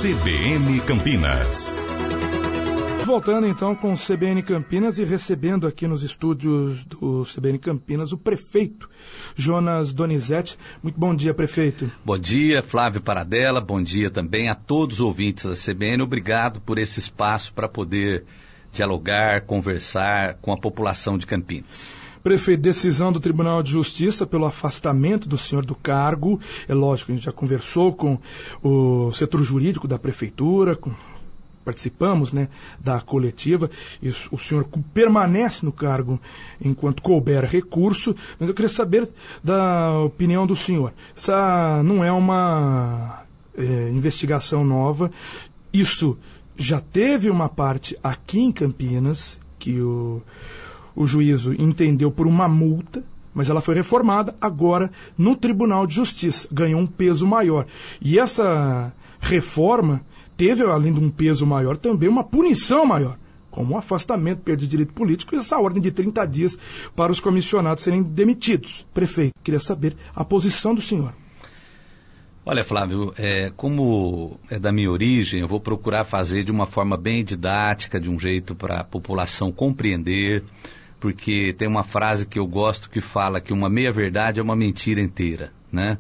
CBN Campinas. Voltando então com o CBN Campinas e recebendo aqui nos estúdios do CBN Campinas o prefeito Jonas Donizete. Muito bom dia, prefeito. Bom dia, Flávio Paradella. Bom dia também a todos os ouvintes da CBN. Obrigado por esse espaço para poder dialogar, conversar com a população de Campinas. Prefeito, decisão do Tribunal de Justiça pelo afastamento do senhor do cargo. É lógico, a gente já conversou com o setor jurídico da prefeitura, participamos, né, da coletiva, e o senhor permanece no cargo enquanto couber recurso, mas eu queria saber da opinião do senhor. Essa não é uma investigação nova, isso já teve uma parte aqui em Campinas, que o juízo entendeu por uma multa, mas ela foi reformada agora no Tribunal de Justiça, ganhou um peso maior. E essa reforma teve, além de um peso maior, também uma punição maior, como o afastamento, perda de direito político e essa ordem de 30 dias para os comissionados serem demitidos. Prefeito, queria saber a posição do senhor. Olha, Flávio, como é da minha origem, eu vou procurar fazer de uma forma bem didática, de um jeito para a população compreender, porque tem uma frase que eu gosto que fala que uma meia-verdade é uma mentira inteira, né?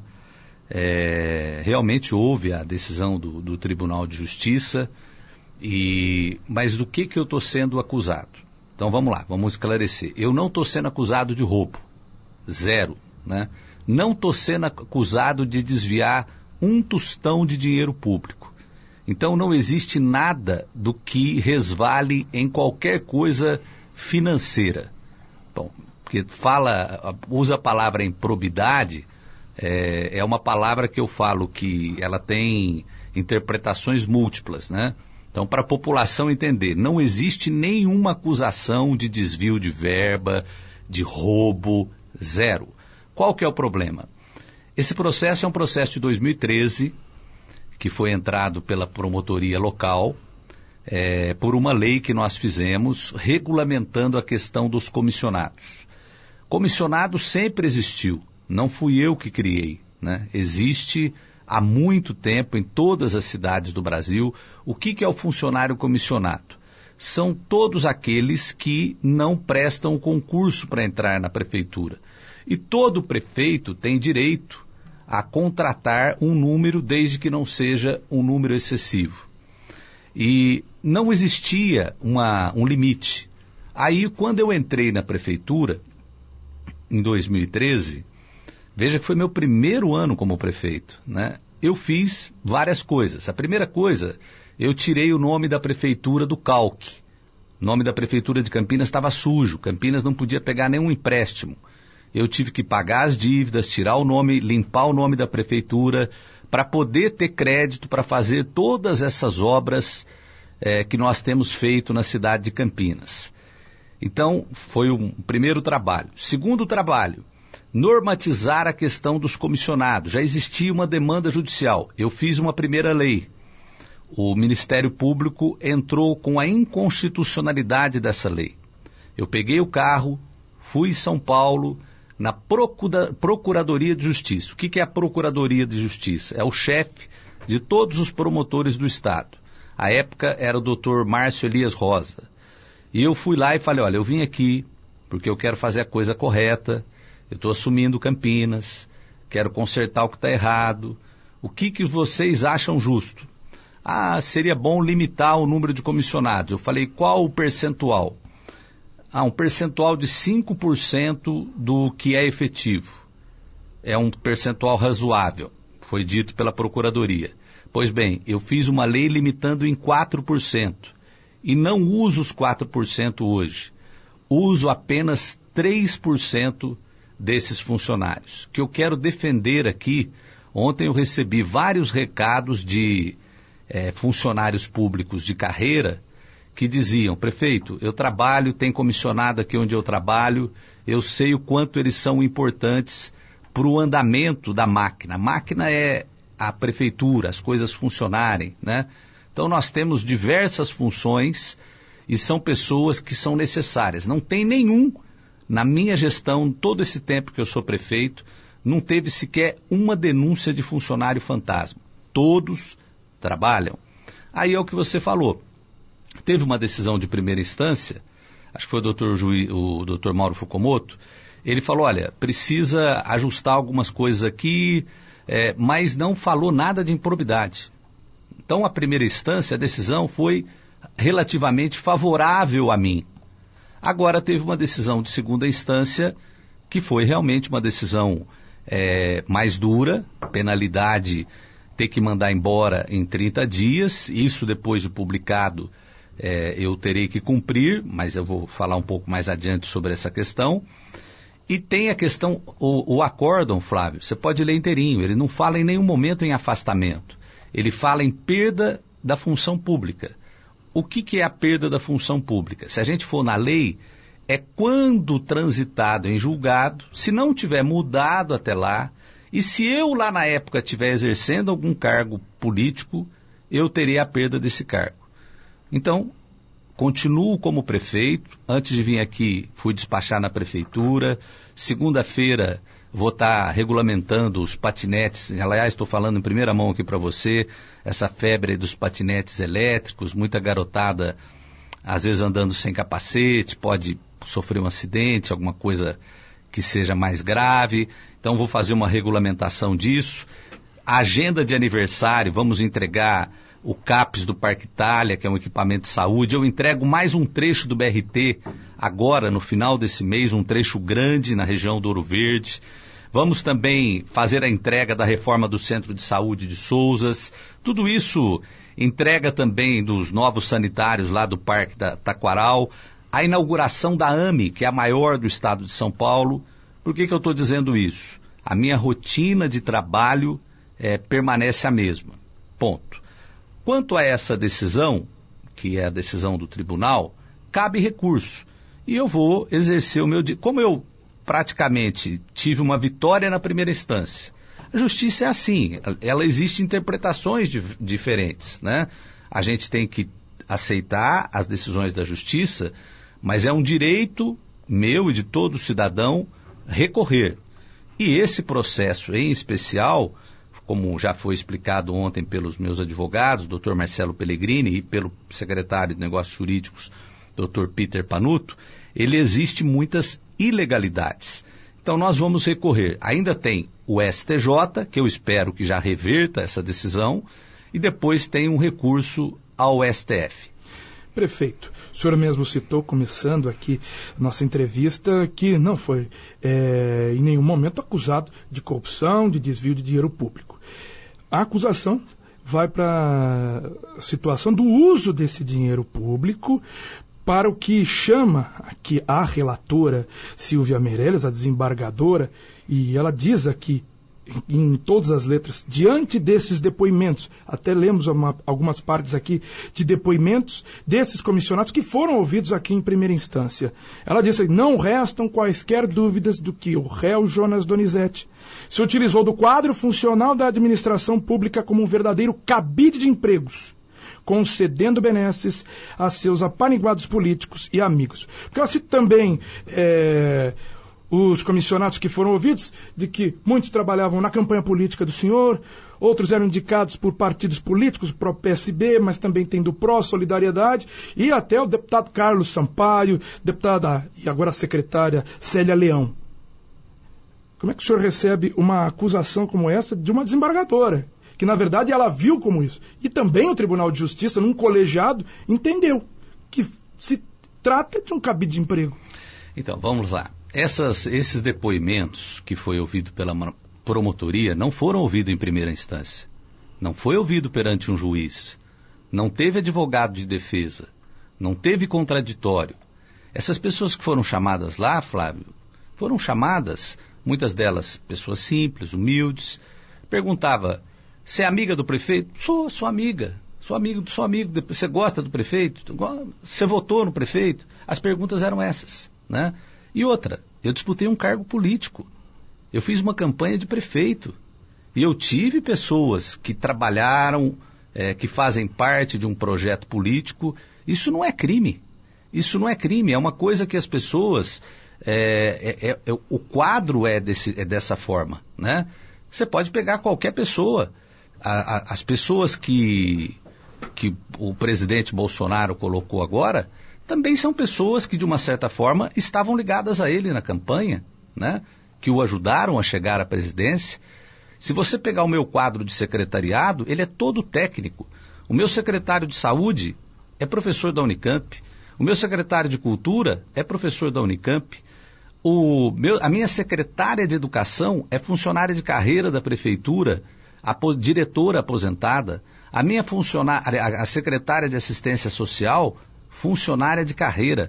Realmente houve a decisão do Tribunal de Justiça, mas do que eu estou sendo acusado? Então vamos lá, vamos esclarecer. Eu não estou sendo acusado de roubo, zero, né? Não estou sendo acusado de desviar um tostão de dinheiro público. Então não existe nada do que resvale em qualquer coisa financeira. Bom, porque usa a palavra improbidade, é uma palavra que eu falo que ela tem interpretações múltiplas, né? Então, para a população entender, não existe nenhuma acusação de desvio de verba, de roubo, zero. Qual que é o problema? Esse processo é um processo de 2013, que foi entrado pela promotoria local, por uma lei que nós fizemos, regulamentando a questão dos comissionados. Comissionado sempre existiu, não fui eu que criei, né? Existe há muito tempo em todas as cidades do Brasil. O que é o funcionário comissionado? São todos aqueles que não prestam concurso para entrar na prefeitura. E todo prefeito tem direito a contratar um número, desde que não seja um número excessivo. E não existia um limite. Aí, quando eu entrei na prefeitura, em 2013, veja que foi meu primeiro ano como prefeito, né? Eu fiz várias coisas. A primeira coisa, eu tirei o nome da prefeitura do calque. O nome da prefeitura de Campinas estava sujo. Campinas não podia pegar nenhum empréstimo. Eu tive que pagar as dívidas, tirar o nome, limpar o nome da prefeitura, para poder ter crédito para fazer todas essas obras que nós temos feito na cidade de Campinas. Então, foi um primeiro trabalho. Segundo trabalho, normatizar a questão dos comissionados. Já existia uma demanda judicial. Eu fiz uma primeira lei. O Ministério Público entrou com a inconstitucionalidade dessa lei. Eu peguei o carro, fui em São Paulo, na Procuradoria de Justiça. O que é a Procuradoria de Justiça? É o chefe de todos os promotores do Estado. À época era o doutor Márcio Elias Rosa. E eu fui lá e falei, olha, eu vim aqui porque eu quero fazer a coisa correta, eu estou assumindo Campinas, quero consertar o que está errado. O que vocês acham justo? Seria bom limitar o número de comissionados. Eu falei, qual o percentual? Um percentual de 5% do que é efetivo. É um percentual razoável, foi dito pela Procuradoria. Pois bem, eu fiz uma lei limitando em 4%. E não uso os 4% hoje. Uso apenas 3% desses funcionários. O que eu quero defender aqui, ontem eu recebi vários recados de funcionários públicos de carreira que diziam, prefeito, eu trabalho, tem comissionado aqui onde eu trabalho, eu sei o quanto eles são importantes para o andamento da máquina. A máquina é a prefeitura, as coisas funcionarem, né? Então nós temos diversas funções e são pessoas que são necessárias. Não tem nenhum, na minha gestão, todo esse tempo que eu sou prefeito, não teve sequer uma denúncia de funcionário fantasma. Todos trabalham. Aí é o que você falou. Teve uma decisão de primeira instância, acho que foi o Dr. Mauro Fukumoto, ele falou, olha, precisa ajustar algumas coisas aqui, mas não falou nada de improbidade. Então, a primeira instância, a decisão foi relativamente favorável a mim. Agora teve uma decisão de segunda instância, que foi realmente uma decisão mais dura, penalidade, ter que mandar embora em 30 dias, isso depois de publicado eu terei que cumprir, mas eu vou falar um pouco mais adiante sobre essa questão. E tem a questão, o acórdão, Flávio, você pode ler inteirinho, ele não fala em nenhum momento em afastamento, ele fala em perda da função pública. O que é a perda da função pública? Se a gente for na lei, é quando transitado em julgado, se não tiver mudado até lá, e se eu lá na época estiver exercendo algum cargo político, eu terei a perda desse cargo. Então, continuo como prefeito. Antes de vir aqui, fui despachar na prefeitura. Segunda-feira, vou estar regulamentando os patinetes. Aliás, estou falando em primeira mão aqui para você, essa febre dos patinetes elétricos, muita garotada, às vezes andando sem capacete, pode sofrer um acidente, alguma coisa que seja mais grave. Então, vou fazer uma regulamentação disso. A agenda de aniversário, vamos entregar o CAPS do Parque Itália, que é um equipamento de saúde. Eu entrego mais um trecho do BRT, agora no final desse mês, um trecho grande na região do Ouro Verde. Vamos também fazer a entrega da reforma do Centro de Saúde de Souzas. Tudo isso, entrega também dos novos sanitários lá do Parque da Taquaral. A inauguração da AME, que é a maior do estado de São Paulo. Por que eu estou dizendo isso? A minha rotina de trabalho permanece a mesma. Ponto. Quanto a essa decisão, que é a decisão do tribunal, cabe recurso. E eu vou exercer o meu... Como eu praticamente tive uma vitória na primeira instância, a justiça é assim, ela existe interpretações diferentes, né? A gente tem que aceitar as decisões da justiça, mas é um direito meu e de todo cidadão recorrer. E esse processo em especial, como já foi explicado ontem pelos meus advogados, Dr. Marcelo Pellegrini, e pelo secretário de Negócios Jurídicos, Dr. Peter Panuto, ele existe muitas ilegalidades. Então nós vamos recorrer. Ainda tem o STJ, que eu espero que já reverta essa decisão, e depois tem um recurso ao STF. Prefeito, o senhor mesmo citou, começando aqui nossa entrevista, que não foi em nenhum momento acusado de corrupção, de desvio de dinheiro público. A acusação vai para a situação do uso desse dinheiro público para o que chama aqui a relatora Silvia Meirelles, a desembargadora, e ela diz aqui, em todas as letras, diante desses depoimentos, até lemos algumas partes aqui de depoimentos desses comissionados que foram ouvidos aqui em primeira instância. Ela disse: não restam quaisquer dúvidas do que o réu Jonas Donizete se utilizou do quadro funcional da administração pública como um verdadeiro cabide de empregos, concedendo benesses a seus apaniguados políticos e amigos. Porque eu cito também os comissionados que foram ouvidos, de que muitos trabalhavam na campanha política do senhor, outros eram indicados por partidos políticos, o próprio PSB, mas também tem do PRO, Solidariedade, e até o deputado Carlos Sampaio, deputada e agora secretária Célia Leão. Como é que o senhor recebe uma acusação como essa de uma desembargadora? Que, na verdade, ela viu como isso. E também o Tribunal de Justiça, num colegiado, entendeu que se trata de um cabide de emprego. Então, vamos lá. Esses depoimentos que foi ouvido pela promotoria não foram ouvidos em primeira instância. Não foi ouvido perante um juiz. Não teve advogado de defesa. Não teve contraditório. Essas pessoas que foram chamadas lá, Flávio, foram chamadas, muitas delas pessoas simples, humildes. Perguntava: você é amiga do prefeito? Sou amiga. Sou amigo. Você gosta do prefeito? Você votou no prefeito? As perguntas eram essas, né? E outra, eu disputei um cargo político. Eu fiz uma campanha de prefeito. E eu tive pessoas que trabalharam, que fazem parte de um projeto político. Isso não é crime. Isso não é crime. É uma coisa que as pessoas... o quadro é dessa forma, né? Você pode pegar qualquer pessoa. As pessoas que que o presidente Bolsonaro colocou agora, também são pessoas que, de uma certa forma, estavam ligadas a ele na campanha, né? Que o ajudaram a chegar à presidência. Se você pegar o meu quadro de secretariado, ele é todo técnico. O meu secretário de saúde é professor da Unicamp. O meu secretário de cultura é professor da Unicamp. A minha secretária de educação é funcionária de carreira da prefeitura, diretora aposentada. A minha a secretária de assistência social, funcionária de carreira.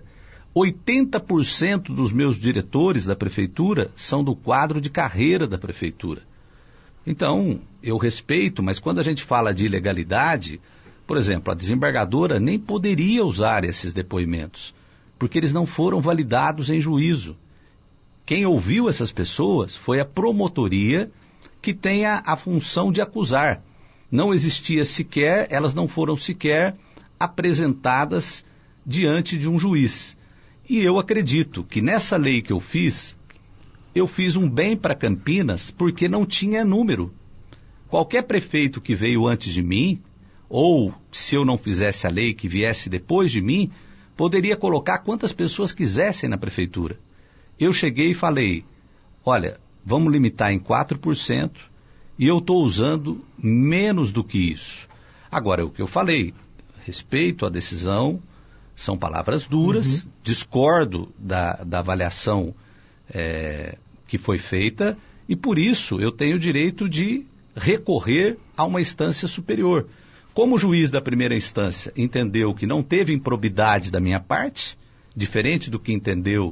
80% dos meus diretores da prefeitura são do quadro de carreira da prefeitura. Então, eu respeito, mas quando a gente fala de ilegalidade, por exemplo, a desembargadora nem poderia usar esses depoimentos, porque eles não foram validados em juízo. Quem ouviu essas pessoas foi a promotoria, que tem a função de acusar. Não existia sequer, elas não foram sequer apresentadas diante de um juiz. E eu acredito que nessa lei que eu fiz um bem para Campinas porque não tinha número. Qualquer prefeito que veio antes de mim, ou se eu não fizesse a lei que viesse depois de mim, poderia colocar quantas pessoas quisessem na prefeitura. Eu cheguei e falei, olha, vamos limitar em 4% e eu estou usando menos do que isso. Agora, o que eu falei, respeito a decisão, são palavras duras, discordo da avaliação que foi feita e por isso eu tenho o direito de recorrer a uma instância superior. Como o juiz da primeira instância entendeu que não teve improbidade da minha parte, diferente do que entendeu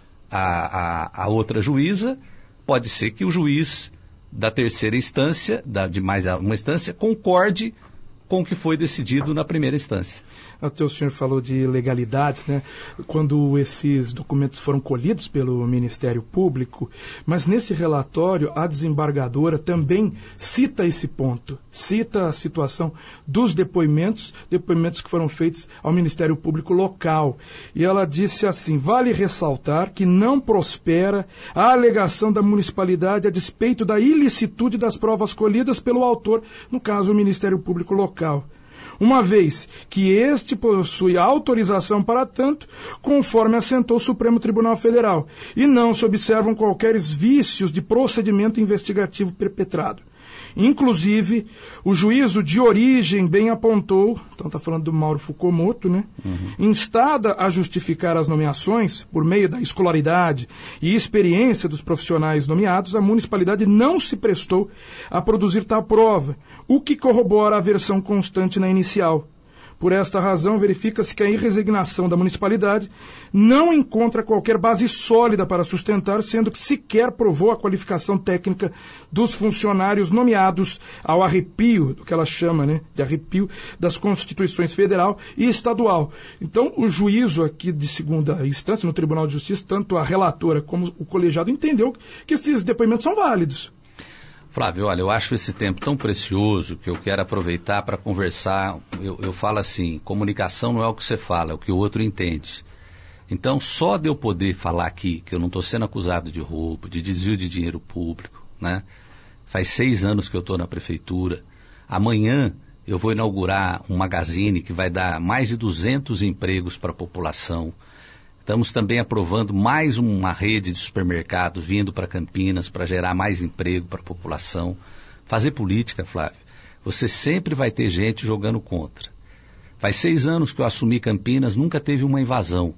a outra juíza, pode ser que o juiz da terceira instância, de mais uma instância, concorde com o que foi decidido na primeira instância. Até o senhor falou de legalidade, né? Quando esses documentos foram colhidos pelo Ministério Público, mas nesse relatório a desembargadora também cita esse ponto, cita a situação dos depoimentos que foram feitos ao Ministério Público local. E ela disse assim, vale ressaltar que não prospera a alegação da municipalidade a despeito da ilicitude das provas colhidas pelo autor, no caso o Ministério Público local, uma vez que este possui autorização para tanto, conforme assentou o Supremo Tribunal Federal, e não se observam qualquer vícios de procedimento investigativo perpetrado. Inclusive, o juízo de origem bem apontou, então está falando do Mauro Fukumoto, né? Instada a justificar as nomeações por meio da escolaridade e experiência dos profissionais nomeados, a municipalidade não se prestou a produzir tal prova, o que corrobora a versão constante na inicial. Por esta razão, verifica-se que a irresignação da municipalidade não encontra qualquer base sólida para sustentar, sendo que sequer provou a qualificação técnica dos funcionários nomeados ao arrepio, do que ela chama, né, de arrepio das Constituições Federal e Estadual. Então, o juízo aqui de segunda instância, no Tribunal de Justiça, tanto a relatora como o colegiado entendeu que esses depoimentos são válidos. Flávio, olha, eu acho esse tempo tão precioso que eu quero aproveitar para conversar. Eu falo assim, comunicação não é o que você fala, é o que o outro entende. Então, só de eu poder falar aqui que eu não estou sendo acusado de roubo, de desvio de dinheiro público, né? Faz 6 anos que eu estou na prefeitura. Amanhã eu vou inaugurar um magazine que vai dar mais de 200 empregos para a população. Estamos também aprovando mais uma rede de supermercados vindo para Campinas para gerar mais emprego para a população. Fazer política, Flávio, você sempre vai ter gente jogando contra. Faz 6 anos que eu assumi Campinas, nunca teve uma invasão.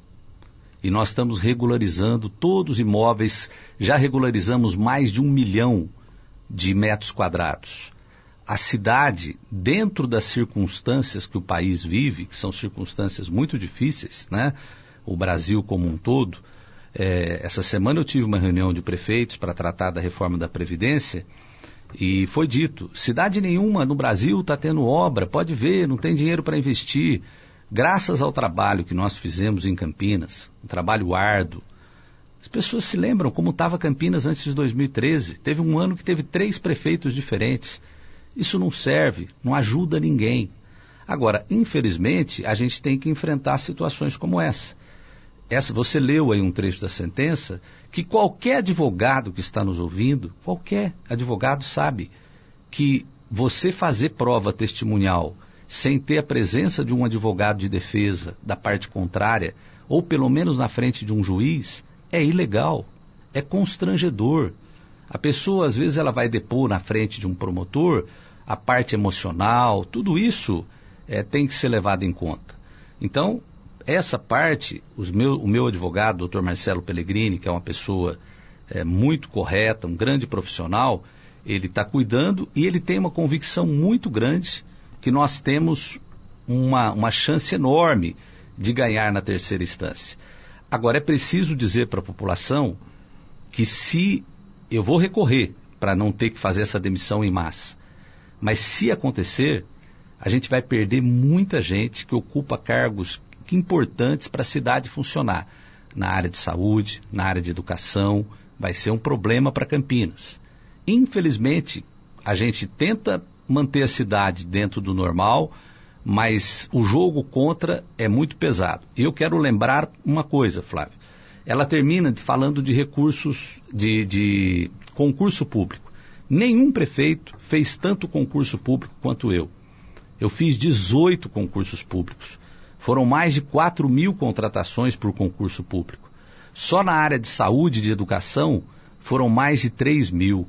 E nós estamos regularizando todos os imóveis, já regularizamos mais de 1 milhão de metros quadrados. A cidade, dentro das circunstâncias que o país vive, que são circunstâncias muito difíceis, né? O Brasil como um todo, essa semana eu tive uma reunião de prefeitos para tratar da reforma da Previdência e foi dito, cidade nenhuma no Brasil está tendo obra, pode ver, não tem dinheiro para investir. Graças ao trabalho que nós fizemos em Campinas, um trabalho árduo, as pessoas se lembram como estava Campinas antes de 2013, teve um ano que teve 3 prefeitos diferentes. Isso não serve, não ajuda ninguém. Agora, infelizmente, a gente tem que enfrentar situações como essa. Você leu aí um trecho da sentença que qualquer advogado que está nos ouvindo, qualquer advogado sabe que você fazer prova testemunhal sem ter a presença de um advogado de defesa da parte contrária, ou pelo menos na frente de um juiz, é ilegal, é constrangedor. A pessoa, às vezes, ela vai depor na frente de um promotor, a parte emocional, tudo isso tem que ser levado em conta. Então, essa parte, o meu advogado, Dr. Marcelo Pellegrini, que é uma pessoa muito correta, um grande profissional, ele está cuidando e ele tem uma convicção muito grande que nós temos uma chance enorme de ganhar na terceira instância. Agora, é preciso dizer para a população que se eu vou recorrer para não ter que fazer essa demissão em massa, mas se acontecer, a gente vai perder muita gente que ocupa cargos importantes para a cidade funcionar. Na área de saúde, na área de educação, vai ser um problema para Campinas. Infelizmente, a gente tenta manter a cidade dentro do normal, mas o jogo contra é muito pesado. E eu quero lembrar uma coisa, Flávio. Ela termina falando de recursos, de concurso público. Nenhum prefeito fez tanto concurso público quanto eu. Eu fiz 18 concursos públicos. Foram mais de 4.000 contratações por concurso público. Só na área de saúde e de educação foram mais de 3.000.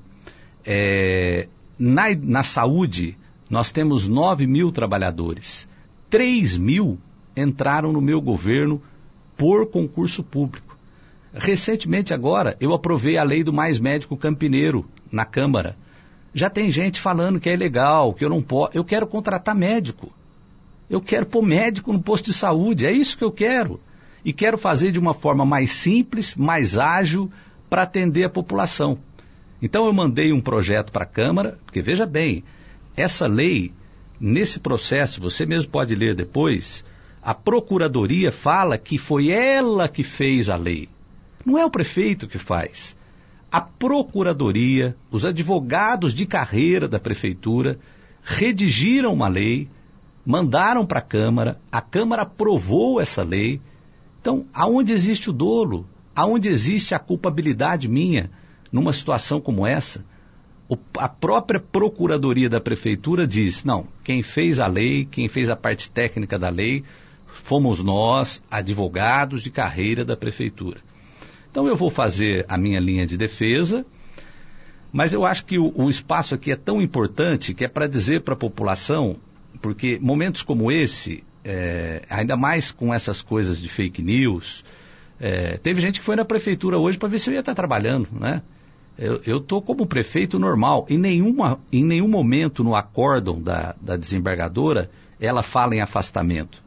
Na saúde, nós temos 9.000 trabalhadores. 3.000 entraram no meu governo por concurso público. Recentemente agora, eu aprovei a lei do Mais Médico Campineiro na Câmara. Já tem gente falando que é ilegal, que eu não posso. Eu quero contratar médico. Eu quero pôr médico no posto de saúde. É isso que eu quero. E quero fazer de uma forma mais simples, mais ágil, para atender a população. Então eu mandei um projeto para a Câmara, porque veja bem, essa lei, nesse processo, você mesmo pode ler depois, a Procuradoria fala que foi ela que fez a lei. Não é o prefeito que faz. A Procuradoria, os advogados de carreira da Prefeitura, redigiram uma lei, mandaram para a Câmara aprovou essa lei. Então, aonde existe o dolo? Aonde existe a culpabilidade minha numa situação como essa? A própria Procuradoria da Prefeitura diz, não, quem fez a lei, quem fez a parte técnica da lei, fomos nós, advogados de carreira da Prefeitura. Então eu vou fazer a minha linha de defesa, mas eu acho que o espaço aqui é tão importante que é para dizer para a população, porque momentos como esse, ainda mais com essas coisas de fake news, teve gente que foi na prefeitura hoje para ver se eu ia estar trabalhando, né? Eu estou como prefeito normal, em nenhum momento no acórdão da desembargadora, ela fala em afastamento.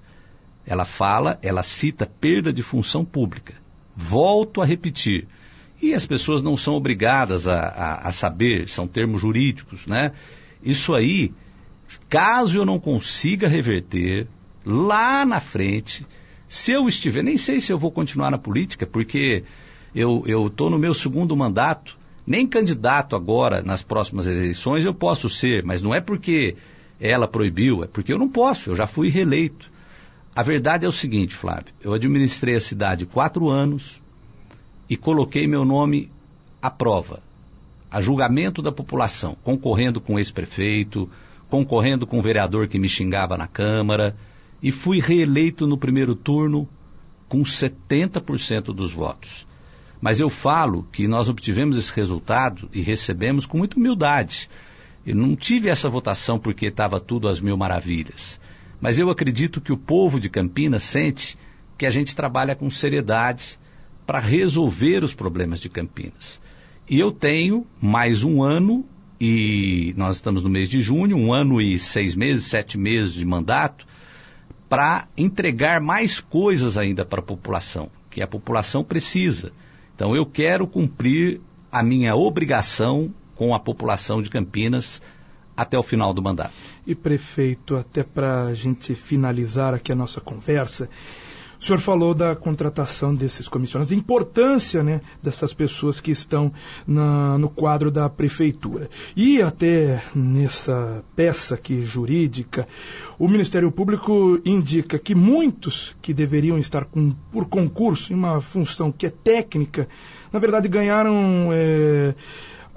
Ela cita perda de função pública. Volto a repetir. E as pessoas não são obrigadas a saber, são termos jurídicos, né? Isso aí, caso eu não consiga reverter, lá na frente, se eu estiver, nem sei se eu vou continuar na política, porque eu estou no meu segundo mandato, nem candidato agora nas próximas eleições eu posso ser, mas não é porque ela proibiu, é porque eu não posso, eu já fui reeleito. A verdade é o seguinte, Flávio, eu administrei a cidade 4 anos e coloquei meu nome à prova, a julgamento da população, concorrendo com o ex-prefeito, concorrendo com o vereador que me xingava na Câmara, e fui reeleito no primeiro turno com 70% dos votos. Mas eu falo que nós obtivemos esse resultado e recebemos com muita humildade. Eu não tive essa votação porque estava tudo às mil maravilhas. Mas eu acredito que o povo de Campinas sente que a gente trabalha com seriedade para resolver os problemas de Campinas. E eu tenho mais um ano, e nós estamos no mês de junho, 1 ano e 6 meses, 7 meses de mandato, para entregar mais coisas ainda para a população, que a população precisa. Então eu quero cumprir a minha obrigação com a população de Campinas até o final do mandato. E prefeito, até para a gente finalizar aqui a nossa conversa, o senhor falou da contratação desses comissionados, a importância, né, dessas pessoas que estão no quadro da prefeitura. E até nessa peça aqui jurídica, o Ministério Público indica que muitos que deveriam estar por concurso em uma função que é técnica, na verdade ganharam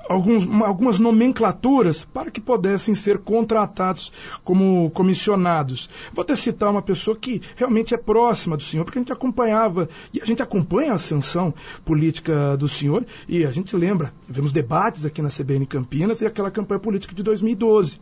algumas nomenclaturas para que pudessem ser contratados como comissionados. Vou até citar uma pessoa que realmente é próxima do senhor, porque a gente acompanhava, e a gente acompanha a ascensão política do senhor, e a gente lembra, tivemos debates aqui na CBN Campinas e aquela campanha política de 2012.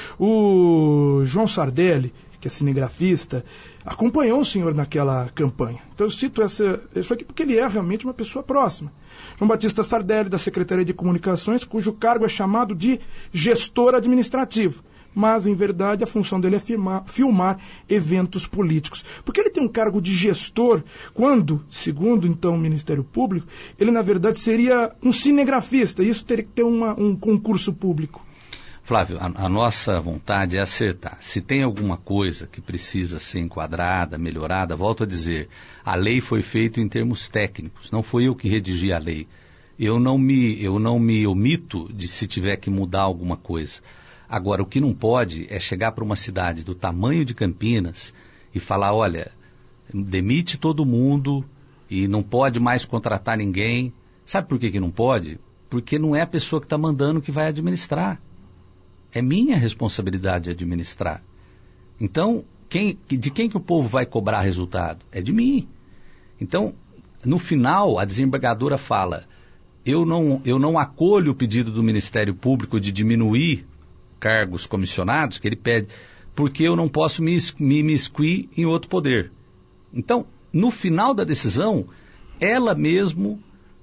O João Sardelli, que é cinegrafista, acompanhou o senhor naquela campanha. Então eu cito isso aqui porque ele é realmente uma pessoa próxima. João Batista Sardelli, da Secretaria de Comunicações, cujo cargo é chamado de gestor administrativo. Mas, em verdade, a função dele é filmar eventos políticos. Porque ele tem um cargo de gestor, quando, segundo, então, o Ministério Público, ele, na verdade, seria um cinegrafista. E isso teria que ter um concurso público. Flávio, a nossa vontade é acertar. Se tem alguma coisa que precisa ser enquadrada, melhorada, volto a dizer, a lei foi feita em termos técnicos, não foi eu que redigi a lei. Eu não me omito de se tiver que mudar alguma coisa. Agora, o que não pode é chegar para uma cidade do tamanho de Campinas e falar, olha, demite todo mundo e não pode mais contratar ninguém. Sabe por que não pode? Porque não é a pessoa que está mandando que vai administrar. É minha responsabilidade administrar. Então, de quem que o povo vai cobrar resultado? É de mim. Então, no final, a desembargadora fala, eu não acolho o pedido do Ministério Público de diminuir cargos comissionados, que ele pede, porque eu não posso me imiscuir em outro poder. Então, no final da decisão, ela mesmo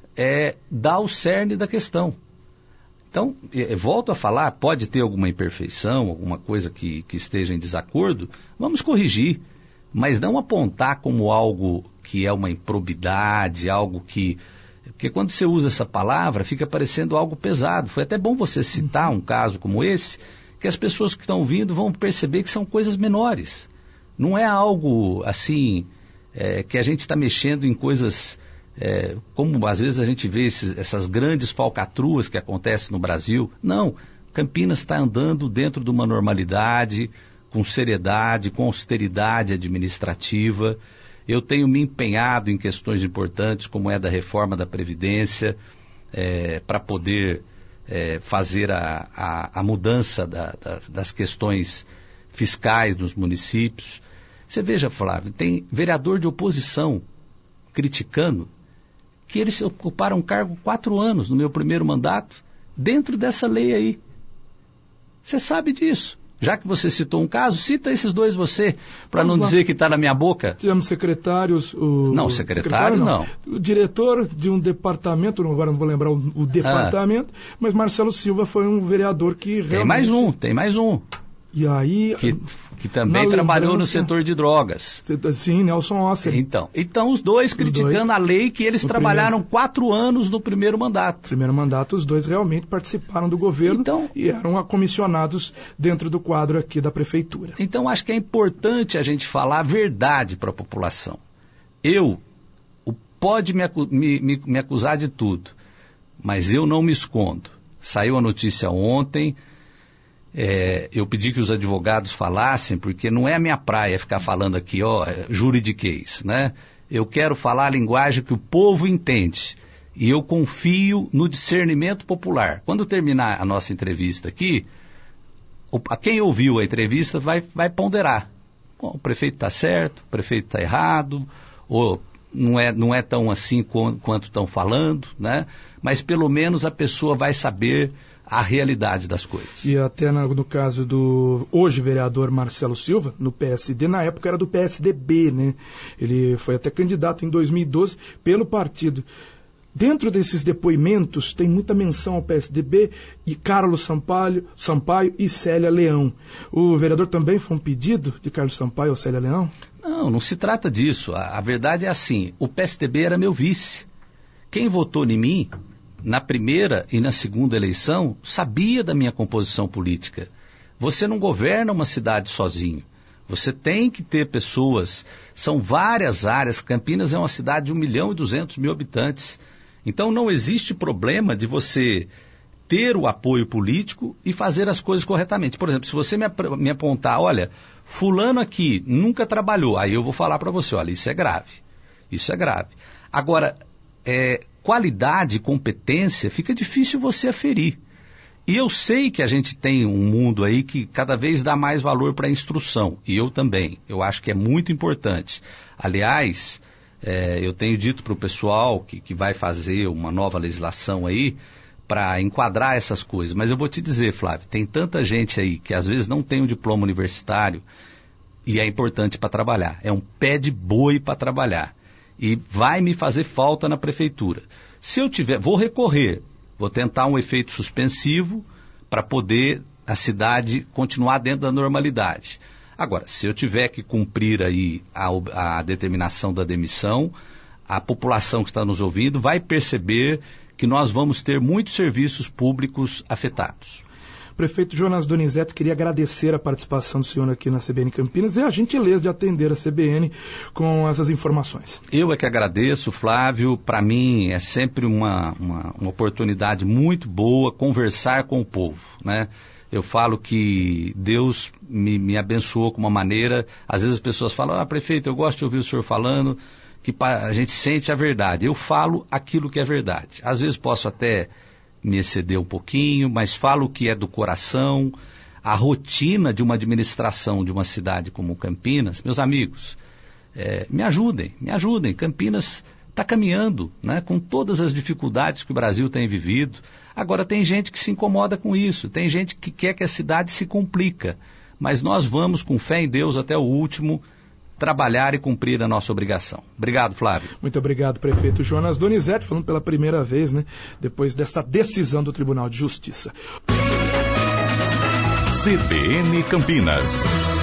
dá o cerne da questão. Então, volto a falar, pode ter alguma imperfeição, alguma coisa que esteja em desacordo, vamos corrigir, mas não apontar como algo que é uma improbidade, algo que... Porque quando você usa essa palavra, fica parecendo algo pesado. Foi até bom você citar um caso como esse, que as pessoas que estão vindo vão perceber que são coisas menores. Não é algo, assim, que a gente está mexendo em coisas... como às vezes a gente vê essas grandes falcatruas que acontecem no Brasil. Não, Campinas está andando dentro de uma normalidade, com seriedade, com austeridade administrativa. Eu tenho me empenhado em questões importantes, como é da reforma da Previdência, para poder fazer a mudança das questões fiscais nos municípios. Você veja, Flávio, tem vereador de oposição criticando que eles ocuparam um cargo 4 anos no meu primeiro mandato, dentro dessa lei aí. Você sabe disso. Já que você citou um caso, cita esses dois você, para não dizer que está na minha boca. Tivemos secretários... Não, secretário não. O diretor de um departamento, agora não vou lembrar o departamento, mas Marcelo Silva foi um vereador que realmente... Tem mais um. E aí... Que também trabalhou no setor de drogas. Sim, Nelson Osser. Então os dois criticando a lei que eles trabalharam 4 anos no primeiro mandato. Primeiro mandato, os dois realmente participaram do governo e eram comissionados dentro do quadro aqui da prefeitura. Então acho que é importante a gente falar a verdade para a população. Pode me acusar de tudo, mas eu não me escondo. Saiu a notícia ontem... eu pedi que os advogados falassem, porque não é a minha praia ficar falando aqui, juridiquês, né? Eu quero falar a linguagem que o povo entende. E eu confio no discernimento popular. Quando terminar a nossa entrevista aqui, quem ouviu a entrevista vai ponderar. Bom, o prefeito está certo, o prefeito está errado, ou não é tão assim quanto estão falando, né? Mas pelo menos a pessoa vai saber a realidade das coisas. E até no caso do hoje vereador Marcelo Silva, no PSD, na época era do PSDB, né? Ele foi até candidato em 2012 pelo partido. Dentro desses depoimentos tem muita menção ao PSDB e Carlos Sampaio e Célia Leão. O vereador também foi um pedido de Carlos Sampaio ou Célia Leão? Não se trata disso. A verdade é assim, o PSDB era meu vice. Quem votou em mim na primeira e na segunda eleição, sabia da minha composição política. Você não governa uma cidade sozinho. Você tem que ter pessoas, são várias áreas. Campinas é uma cidade de 1.200.000 habitantes. Então não existe problema de você ter o apoio político e fazer as coisas corretamente. Por exemplo, se você me apontar, olha, fulano aqui nunca trabalhou, aí eu vou falar para você, olha, isso é grave. Isso é grave. Agora, qualidade e competência fica difícil você aferir. E eu sei que a gente tem um mundo aí que cada vez dá mais valor para a instrução, e eu também. Eu acho que é muito importante. Aliás, eu tenho dito para o pessoal que vai fazer uma nova legislação aí para enquadrar essas coisas. Mas eu vou te dizer, Flávio, tem tanta gente aí que às vezes não tem um diploma universitário e é importante para trabalhar. É um pé de boi para trabalhar. E vai me fazer falta na prefeitura. Se eu tiver, vou recorrer. Vou tentar um efeito suspensivo para poder a cidade continuar dentro da normalidade. Agora, se eu tiver que cumprir aí a determinação da demissão, a população que está nos ouvindo vai perceber que nós vamos ter muitos serviços públicos afetados. Prefeito Jonas Donizete, queria agradecer a participação do senhor aqui na CBN Campinas e a gentileza de atender a CBN com essas informações. Eu é que agradeço, Flávio. Para mim é sempre uma oportunidade muito boa conversar com o povo, né? Eu falo que Deus me abençoou com uma maneira. Às vezes as pessoas falam, prefeito, eu gosto de ouvir o senhor falando, que a gente sente a verdade. Eu falo aquilo que é verdade. Às vezes posso até me exceder um pouquinho, mas falo o que é do coração. A rotina de uma administração de uma cidade como Campinas, meus amigos, me ajudem. Campinas está caminhando, né, com todas as dificuldades que o Brasil tem vivido. Agora tem gente que se incomoda com isso, tem gente que quer que a cidade se complica, mas nós vamos com fé em Deus até o último trabalhar e cumprir a nossa obrigação. Obrigado, Flávio. Muito obrigado, prefeito Jonas Donizete, falando pela primeira vez, né, depois dessa decisão do Tribunal de Justiça. CBN Campinas.